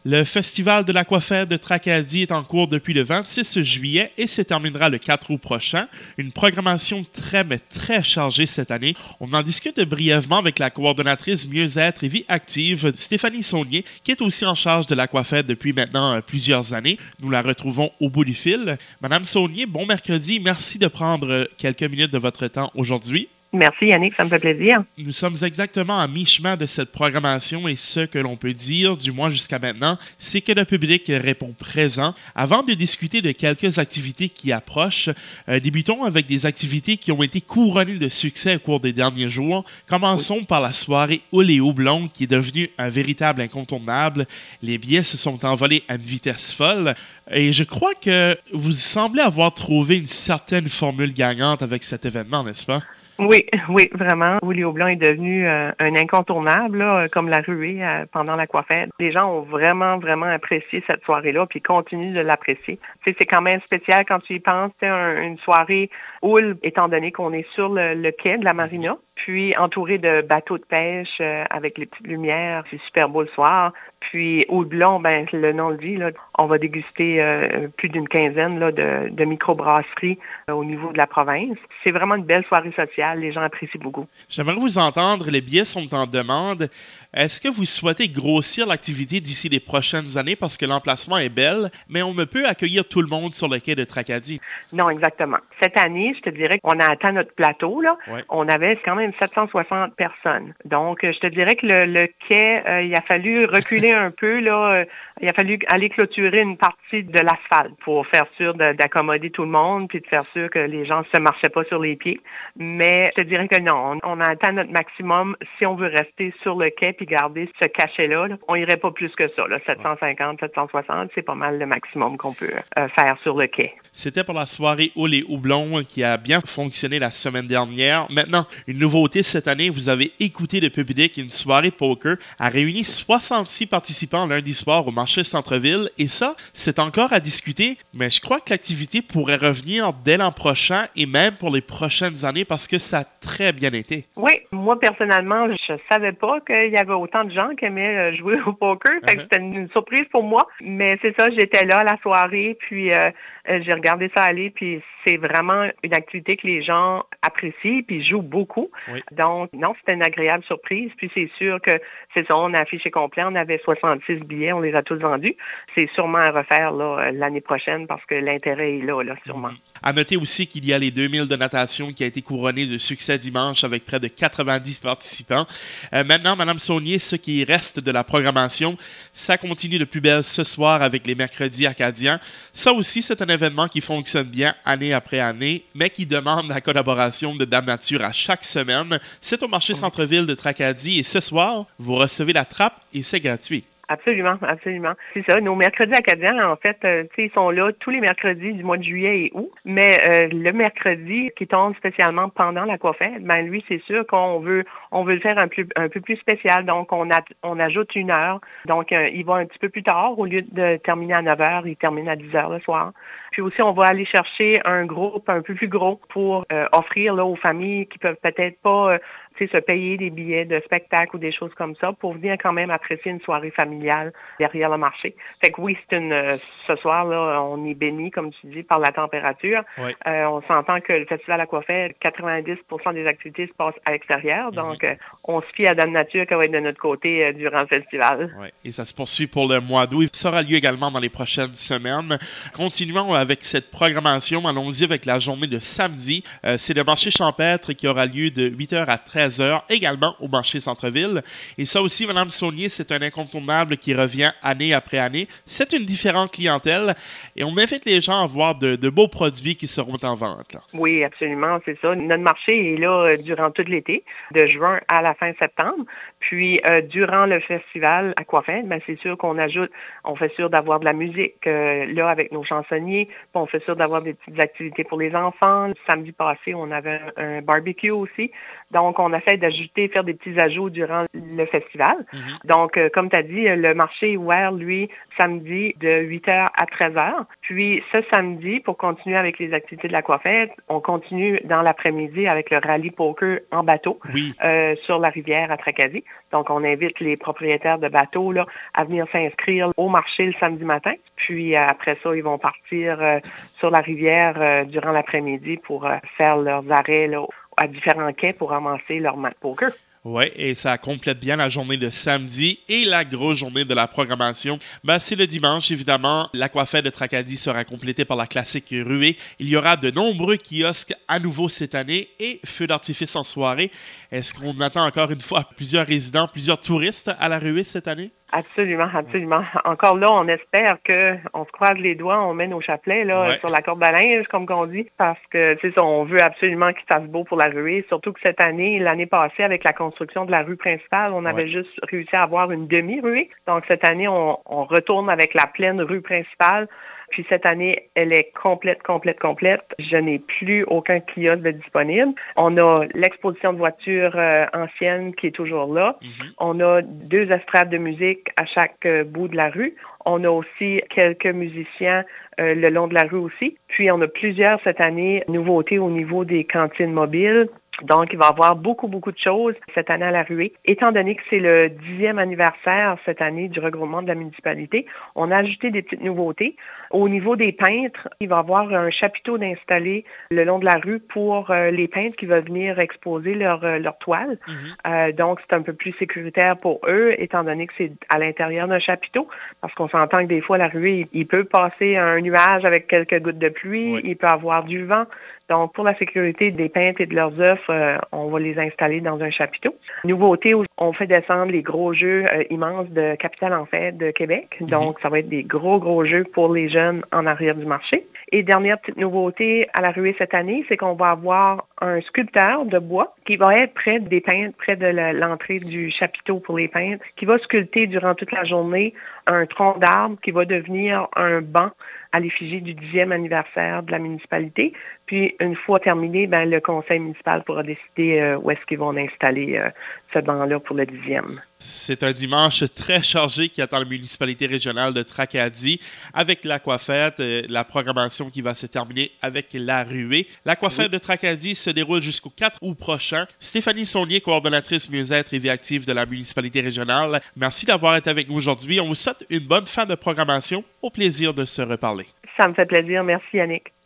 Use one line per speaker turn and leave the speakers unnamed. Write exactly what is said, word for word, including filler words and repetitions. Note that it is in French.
Le Festival de l'Aquafed de Tracadie est en cours depuis le vingt-six juillet et se terminera le quatre août prochain. Une programmation très, mais très chargée cette année. On en discute brièvement avec la coordonnatrice Mieux-être et Vie active, Stéphanie Saunier, qui est aussi en charge de l'Aquafed depuis maintenant plusieurs années. Nous la retrouvons au bout du fil. Madame Saunier, bon mercredi. Merci de prendre quelques minutes de votre temps aujourd'hui.
Merci Yannick, ça me fait plaisir.
Nous sommes exactement à mi-chemin de cette programmation et ce que l'on peut dire, du moins jusqu'à maintenant, c'est que le public répond présent. Avant de discuter de quelques activités qui approchent, euh, débutons avec des activités qui ont été couronnées de succès au cours des derniers jours. Commençons oui. par la soirée Houle et Houblon qui est devenue un véritable incontournable. Les billets se sont envolés à une vitesse folle et je crois que vous semblez avoir trouvé une certaine formule gagnante avec cet événement, n'est-ce pas?
Oui, oui, vraiment. Houle et Houblon est devenu euh, un incontournable, là, comme la ruée euh, pendant l'Aquafed. Les gens ont vraiment, vraiment apprécié cette soirée-là, puis continuent de l'apprécier. Tu sais, c'est quand même spécial quand tu y penses. C'est un, une soirée houle, étant donné qu'on est sur le, le quai de la marina, puis entouré de bateaux de pêche euh, avec les petites lumières. C'est super beau le soir. Puis Houblon, ben le nom le dit, là, on va déguster euh, plus d'une quinzaine là, de, de microbrasseries euh, au niveau de la province. C'est vraiment une belle soirée sociale. Les gens apprécient beaucoup.
J'aimerais vous entendre. Les billets sont en demande. Est-ce que vous souhaitez grossir l'activité d'ici les prochaines années parce que l'emplacement est belle, mais on ne peut accueillir tout le monde sur le quai de Tracadie?
Non, exactement. Cette année, je te dirais qu'on a atteint notre plateau. Là.
Ouais.
On avait quand même sept cent soixante personnes. Donc, je te dirais que le, le quai, euh, il a fallu reculer un peu. Là. Il a fallu aller clôturer une partie de l'asphalte pour faire sûr de, d'accommoder tout le monde puis de faire sûr que les gens ne se marchaient pas sur les pieds. Mais je te dirais que non, on, on a atteint notre maximum si on veut rester sur le quai puis garder ce cachet-là. Là. On irait pas plus que ça. Là. sept cent cinquante, sept cent soixante, c'est pas mal le maximum qu'on peut euh, faire sur le quai.
C'était pour la soirée Houle et Houblon qui a bien fonctionné la semaine dernière. Maintenant, une nouveauté cette année, vous avez écouté le public. Une soirée poker a réuni soixante-six participants lundi soir au marché centre-ville. Et ça, c'est encore à discuter, mais je crois que l'activité pourrait revenir dès l'an prochain et même pour les prochaines années parce que ça a très bien été.
Oui, moi personnellement, je savais pas qu'il y avait autant de gens qui aimaient jouer au poker. Fait que c'était une surprise pour moi. Mais c'est ça, j'étais là à la soirée, puis euh, j'ai regardé ça aller, puis c'est vraiment une activité que les gens apprécient, puis jouent beaucoup.
Oui.
Donc, non, c'était une agréable surprise. Puis c'est sûr que, c'est ça, on a affiché complet, on avait soixante-six billets, on les a tous vendus. C'est sûrement à refaire là, l'année prochaine parce que l'intérêt est là, là sûrement.
Mmh. À noter aussi qu'il y a les deux mille de natation qui a été couronné de succès dimanche avec près de quatre-vingt-dix participants. Euh, maintenant, Mme Saunier, ce qui reste de la programmation, ça continue de plus belle ce soir avec les mercredis acadiens. Ça aussi, c'est un événement qui fonctionne bien année après année, mais qui demande la collaboration de Dame Nature à chaque semaine. C'est au marché centre-ville de Tracadie et ce soir, vous recevez la trappe et c'est gratuit.
Absolument, absolument. C'est ça. Nos mercredis acadiens, en fait, euh, tu sais, ils sont là tous les mercredis du mois de juillet et août. Mais euh, le mercredi qui tombe spécialement pendant l'Aquafed, ben lui, c'est sûr qu'on veut, on veut le faire un, plus, un peu plus spécial. Donc, on, a, on ajoute une heure. Donc, euh, il va un petit peu plus tard. Au lieu de terminer à neuf heures, il termine à dix heures le soir. Puis aussi, on va aller chercher un groupe un peu plus gros pour euh, offrir là, aux familles qui peuvent peut-être pas euh, se payer des billets de spectacle ou des choses comme ça pour venir quand même apprécier une soirée familiale derrière le marché. Fait que oui, c'est une euh, ce soir, là, on est béni, comme tu dis, par la température.
Oui.
Euh, on s'entend que le Festival Aquafed, quatre-vingt-dix pour cent des activités se passent à l'extérieur. Mm-hmm. Donc, euh, on se fie à Dame Nature qui va être de notre côté euh, durant le festival.
Oui, et ça se poursuit pour le mois d'août. Ça aura lieu également dans les prochaines semaines. Continuons avec cette programmation. Allons-y avec la journée de samedi. Euh, c'est le marché champêtre qui aura lieu de huit heures à treize heures, également au marché centre-ville. Et ça aussi, Mme Saunier, c'est un incontournable qui revient année après année. C'est une différente clientèle et on invite les gens à voir de, de beaux produits qui seront en vente. Là.
Oui, absolument, c'est ça. Notre marché est là euh, durant tout l'été, de juin à la fin septembre. Puis, euh, durant le festival Aquafed, ben, c'est sûr qu'on ajoute, on fait sûr d'avoir de la musique euh, là avec nos chansonniers, puis on fait sûr d'avoir des petites activités pour les enfants. Le samedi passé, on avait un, un barbecue aussi. Donc, on a fait d'ajouter, faire des petits ajouts durant le festival. Mm-hmm. Donc, euh, comme tu as dit, le marché est ouvert, lui, samedi de huit heures à treize heures. Puis, ce samedi, pour continuer avec les activités de l'Aquafed, on continue dans l'après-midi avec le rallye poker en bateau
oui.
euh, sur la rivière à Tracadie. Donc, on invite les propriétaires de bateaux là, à venir s'inscrire au marché le samedi matin. Puis après ça, ils vont partir euh, sur la rivière euh, durant l'après-midi pour euh, faire leurs arrêts là, à différents quais pour ramasser leur mat poker.
Oui, et ça complète bien la journée de samedi et la grosse journée de la programmation. Ben, c'est le dimanche, évidemment. L'Aquafest de Tracadie sera complétée par la classique ruée. Il y aura de nombreux kiosques à nouveau cette année et feux d'artifice en soirée. Est-ce qu'on attend encore une fois plusieurs résidents, plusieurs touristes à la ruée cette année?
Absolument, absolument. Encore là, on espère qu'on se croise les doigts, on met nos chapelets là,
ouais.
sur la corde à linge, comme on dit, parce que c'est ça, on veut absolument qu'il fasse beau pour la ruée, surtout que cette année, l'année passée, avec la construction de la rue principale, on avait ouais. juste réussi à avoir une demi-ruée. Donc cette année, on, on retourne avec la pleine rue principale. Puis cette année, elle est complète, complète, complète. Je n'ai plus aucun kiosque de disponible. On a l'exposition de voitures euh, anciennes qui est toujours là. Mm-hmm. On a deux estrades de musique à chaque euh, bout de la rue. On a aussi quelques musiciens euh, le long de la rue aussi. Puis on a plusieurs cette année nouveautés au niveau des cantines mobiles. Donc, il va y avoir beaucoup, beaucoup de choses cette année à la ruée. Étant donné que c'est le dixième anniversaire cette année du regroupement de la municipalité, on a ajouté des petites nouveautés. Au niveau des peintres, il va y avoir un chapiteau d'installer le long de la rue pour euh, les peintres qui veulent venir exposer leur, euh, leur toile. Mm-hmm. Euh, donc, c'est un peu plus sécuritaire pour eux, étant donné que c'est à l'intérieur d'un chapiteau, parce qu'on s'entend que des fois, la ruée, il, il peut passer un nuage avec quelques gouttes de pluie, oui. il peut avoir du vent. Donc, pour la sécurité des peintres et de leurs œuvres, euh, on va les installer dans un chapiteau. Nouveauté, on fait descendre les gros jeux euh, immenses de Capitale en Fête de Québec. Mm-hmm. Donc, ça va être des gros, gros jeux pour les jeunes en arrière du marché. Et dernière petite nouveauté à la ruée cette année, c'est qu'on va avoir un sculpteur de bois qui va être près des peintres, près de la, l'entrée du chapiteau pour les peintres, qui va sculpter durant toute la journée un tronc d'arbre qui va devenir un banc à l'effigie du dixième anniversaire de la municipalité. Puis, une fois terminé, ben, le conseil municipal pourra décider euh, où est-ce qu'ils vont installer euh, ce banc-là pour le dixième.
C'est un dimanche très chargé qui attend la municipalité régionale de Tracadie avec l'Aquafest, euh, la programmation qui va se terminer avec la ruée. L'Aquafest oui. de Tracadie se déroule jusqu'au quatre août prochain. Stéphanie Saulnier, coordonnatrice mieux-être et vie active de la municipalité régionale, merci d'avoir été avec nous aujourd'hui. On vous souhaite une bonne fin de programmation. Au plaisir de se reparler.
Ça me fait plaisir. Merci, Yannick.